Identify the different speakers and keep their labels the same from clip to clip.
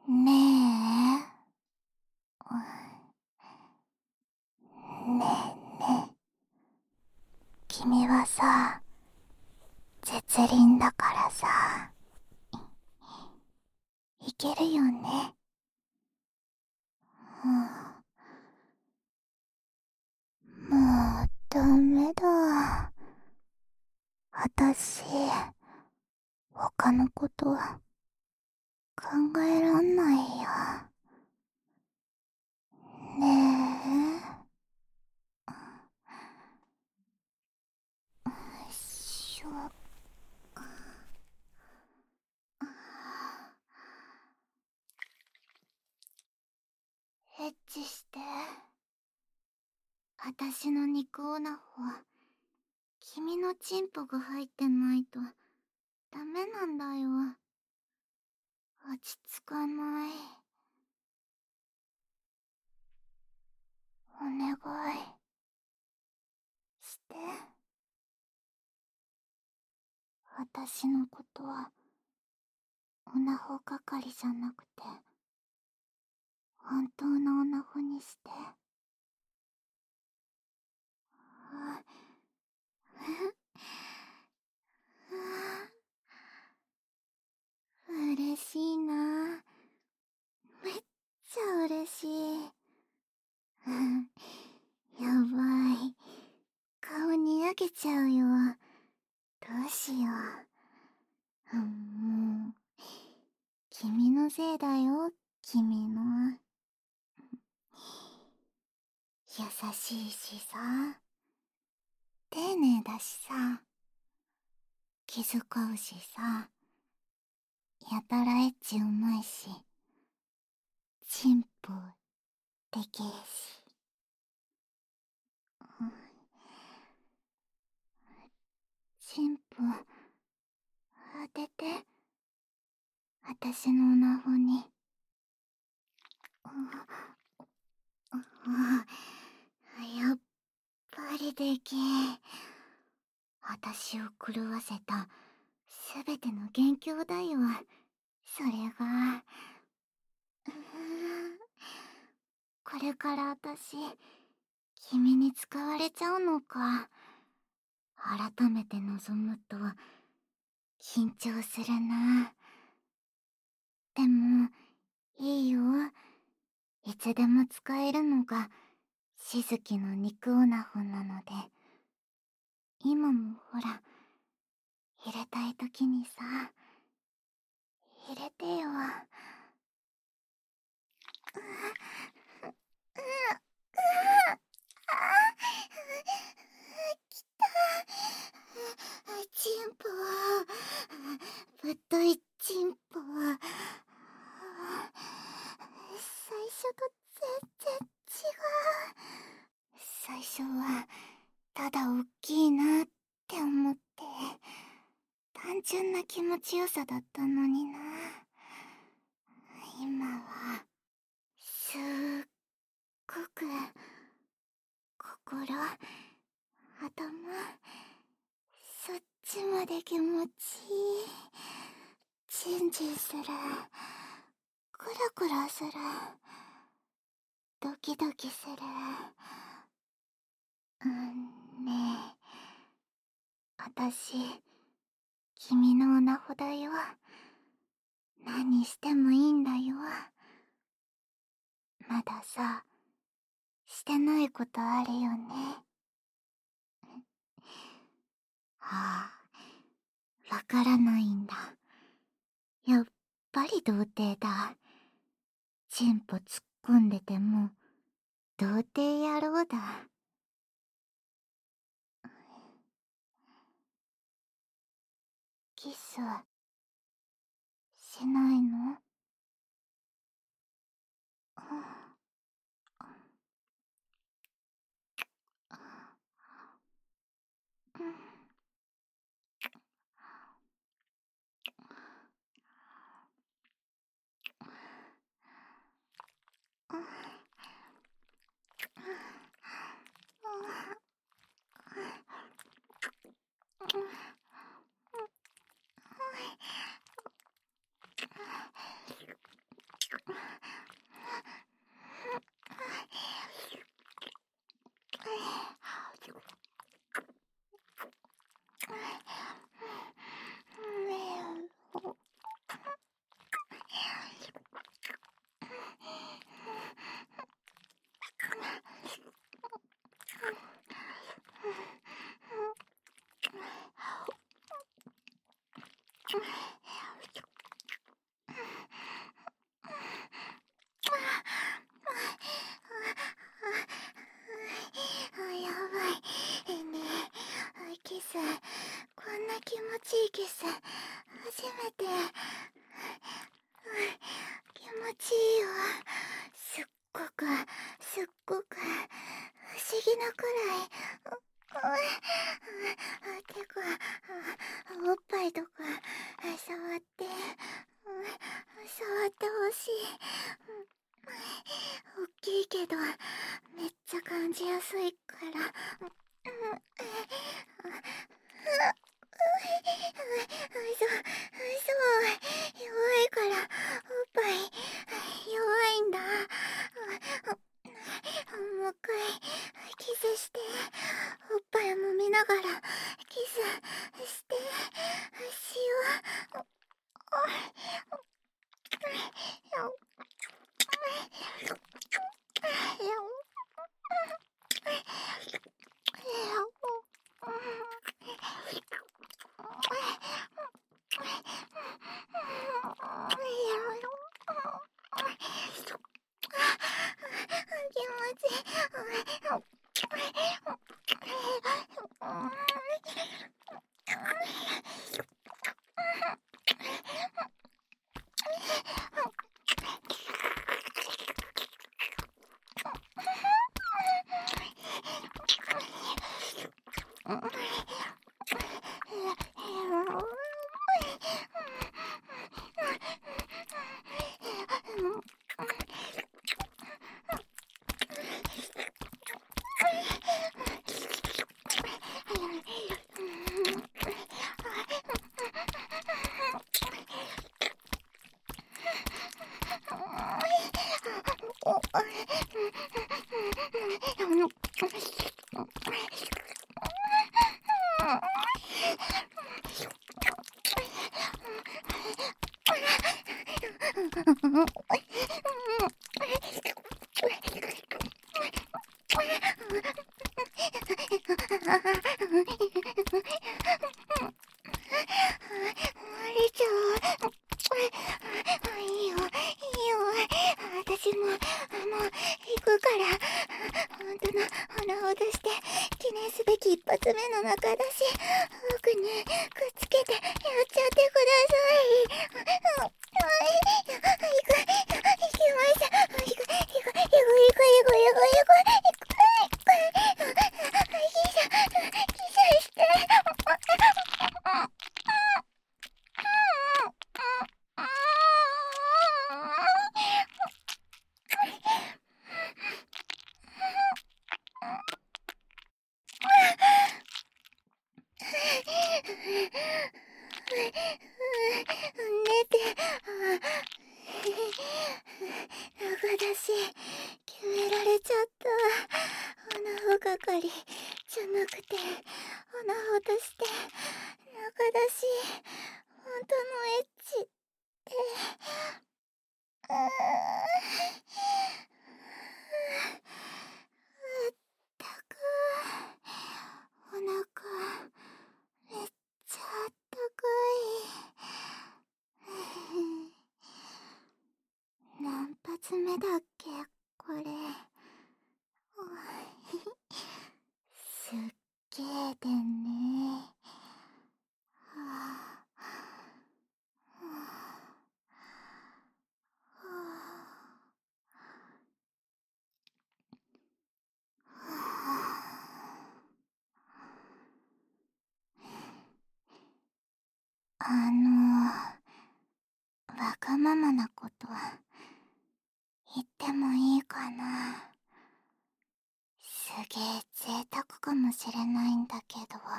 Speaker 1: ねねえ、君はさ、絶倫だからさ、いけるよね。もうダメだ。あたし、他のこと考えらんないよ。ねえ、しょ。エッチして。あたしの肉オナホ、君のチンポが入ってないとダメなんだよ。落ち着かない。お願いして。私のことはオナホ係じゃなくて本当のオナホにして。嬉しいな。めっちゃ嬉しい。やばい、顔にやけちゃうよ。どうしよう。もう君のせいだよ。君の優しいしさ、丁寧だしさ、気遣うしさ、やたらエッチうまいし、チンポでけえし。チンポ当てて、あたしのオナホに。やっぱりでけえ。あたしを狂わせたすべての元凶だよ。それがこれからあたし君に使われちゃうのか。改めて望むと緊張するな。でもいいよ、いつでも使えるのがしずきの肉オナホなので。今もほら、入れたいときにさ、入れてよ。きた。チンポ、ぶっといチンポ。最初と全然違う。最初はただおっきいなって思って、単純な気持ちよさだったのにな。今はすっごく心、頭、そっちまで気持ちいい。チンジする、クラクラする、ドキドキする。ねえ、あたし君のオナホだよ。何してもいいんだよ。まださ、してないことあるよね。はあ、わからないんだ。やっぱり童貞だ。チンポ突っ込んでても童貞野郎だ。キスしないの？ ちいいわ。すっごくすっごく不思議なくらい。てか、おっぱいとか触って、触ってほしい。おっきいけどめっちゃ感じやすいから。弱いからおっぱい弱いんだ。もう一回キスして、おっぱい揉みながらキスしてしよう。気持ちいちゃう。いいよ、いいよ。私も、行くから。本当の鼻を出して、記念すべき一発目の中だし、僕にくっつけてやっちゃってください。行きます。キスして。寝て、中だし、決められちゃった。穴穂係じゃなくて、穴穂として、中だし、本当のエッチって、ったく、お腹、めっちゃあったかい。何発目だっけ、これ。すっげーでんね。はあ、はあ、はあ、わがままなこと言ってもいいかな。すげえ贅沢かもしれないんだけど、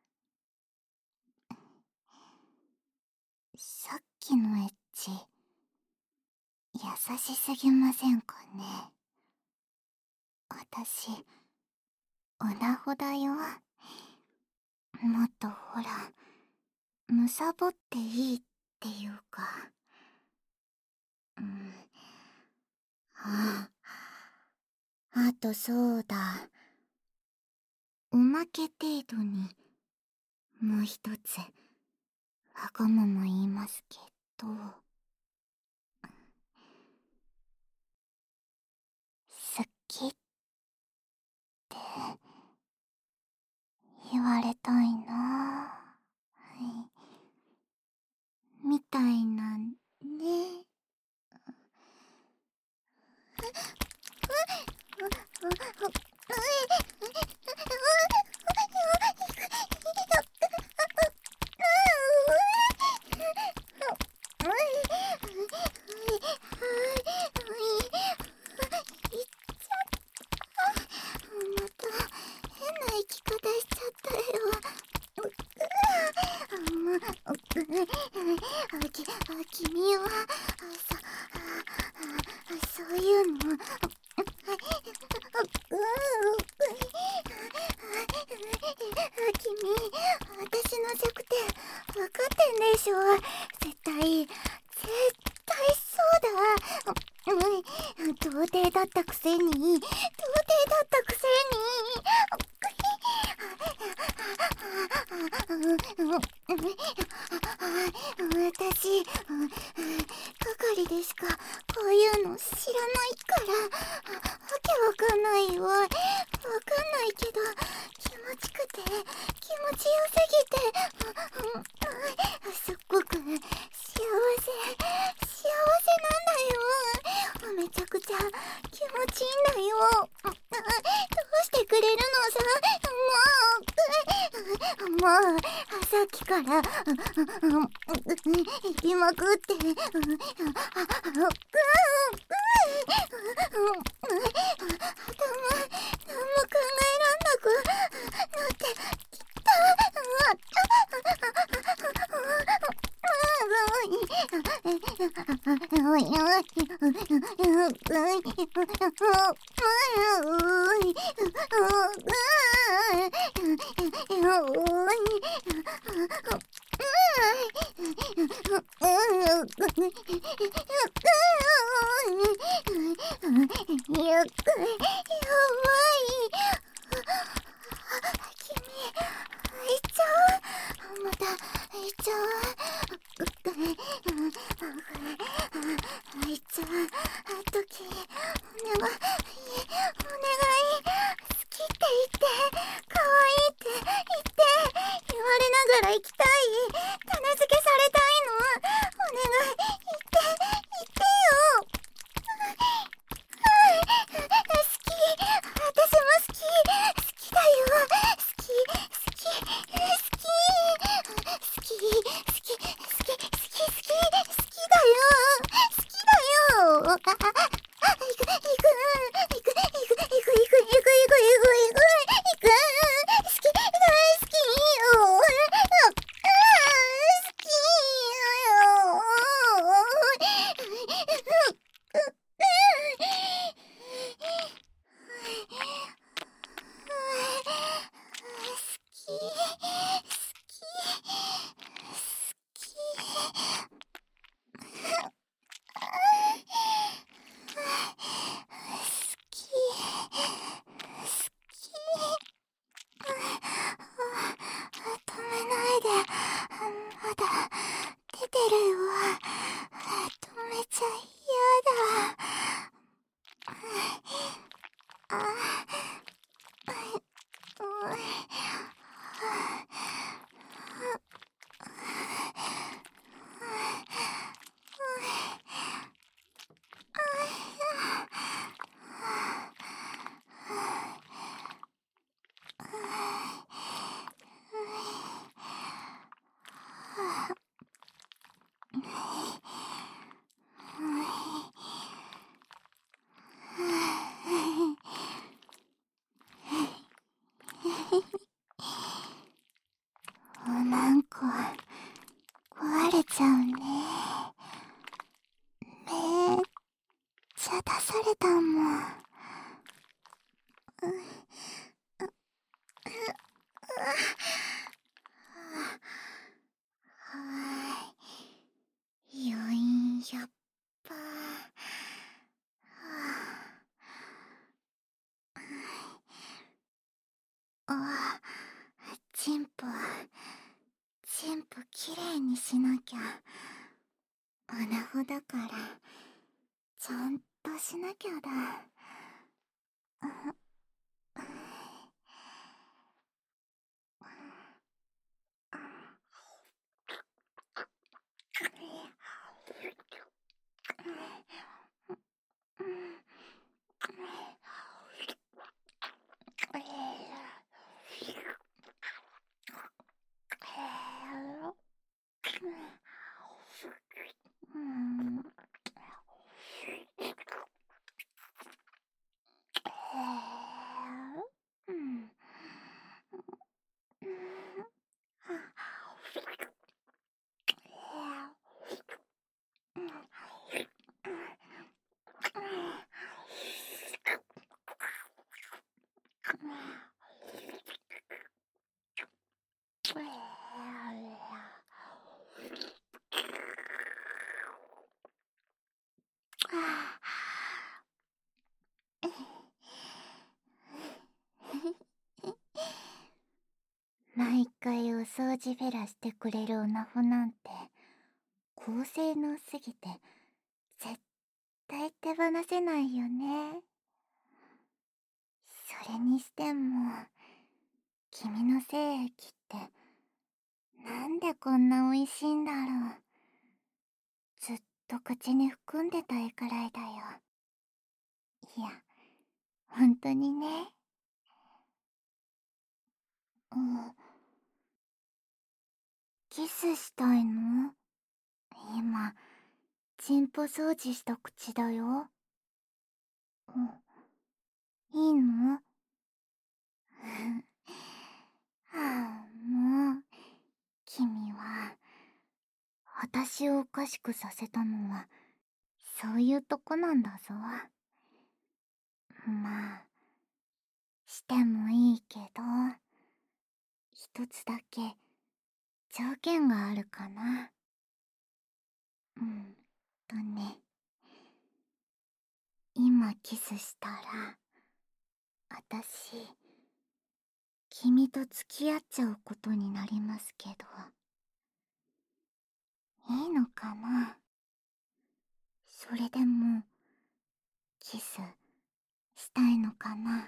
Speaker 1: さっきのエッチ、優しすぎませんかね。私、オナホだよ。もっとほら、むさぼっていいっていうか。あとそうだ。おまけ程度に、もう一つ、わがまま言いますけど、好きって言われたいな。みたいなね。 君、私の弱点分かってんでしょ。絶対そうだ。童貞だったくせに私、係でしかこういうの知らないから、わけわかんないよ。わかんないけど、気持ちくて、気持ちよすぎて、すっごく幸せなんだよ。めちゃくちゃ気持ちいいんだよ。どうしてくれるのさ。もうさっきから行きまくって、何も考えらんなくなってきた。やばい。君、行っちゃう。また行っちゃう。行っちゃう時、お願い、好きって言って、可愛いって言って言われながら行きたい。種付けされたいの。お願い、言ってよ。好き、私も好き、好きだよ。好き、好き、好き、好き、好き、好き、好き、好きだよ。好きだよ。行く、行く、行く、行く、行く、行く、行く、行く、行く、好き、大好きよ。好きよ。止めないで。まだ出てるよ。止めちゃ嫌だ。なんか壊れちゃうね。めっちゃ出されたもん。余韻やっぱ。チンポきれいにしなきゃ。穴子だからちゃんとしなきゃだ。 回お掃除フェラしてくれるオナホなんて高性能すぎて絶対手放せないよね。それにしても君の精液ってなんでこんな美味しいんだろう。ずっと口に含んでたいくらいだよ。いや、本当にね。うん、キスしたいの？今、チンポ掃除した口だよ。うん、いいの？はあ、もう、君は、私をおかしくさせたのは、そういうとこなんだぞ。まあ、してもいいけど、一つだけ条件があるかな。ね、今キスしたら、あたし、君と付き合っちゃうことになりますけど、いいのかな？それでも、キス、したいのかな？